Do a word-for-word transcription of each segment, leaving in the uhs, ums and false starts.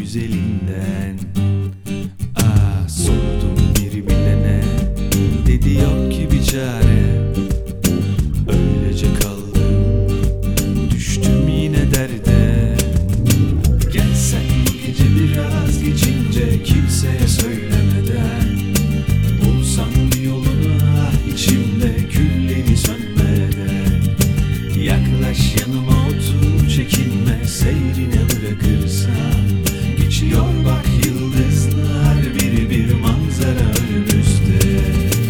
güzelinden. Ah, sordum bir bilene, dedi yok ki bir çare. Öylece kaldım, düştüm yine derde. Gelsen bu gece biraz geçince, kimseye söylemeden, bulsam bir yolunu, ah içimde külleri sönmeden. Yaklaş yanıma otur, çekinme, seyrine bırakırsam. Geçiyor bak yıldızlar, biri bir manzara önümüzde.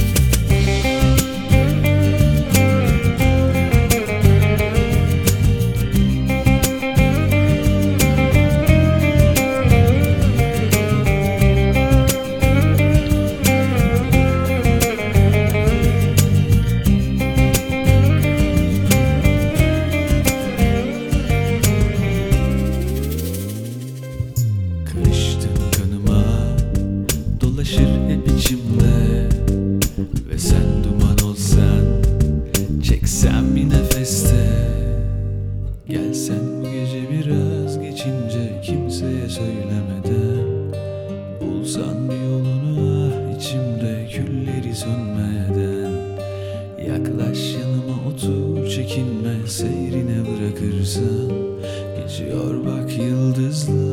Karıştın kanıma, dolaşır hep içimde. Ve sen duman olsan, çeksem bir nefeste. Gelsen bu gece biraz geçince, kimseye söylemeden, bulsan bir yolunu, ah içimde külleri sönmeden. Yaklaş yanıma otur, çekinme, seyrine bırakırsan. Geçiyor bak yıldızlar,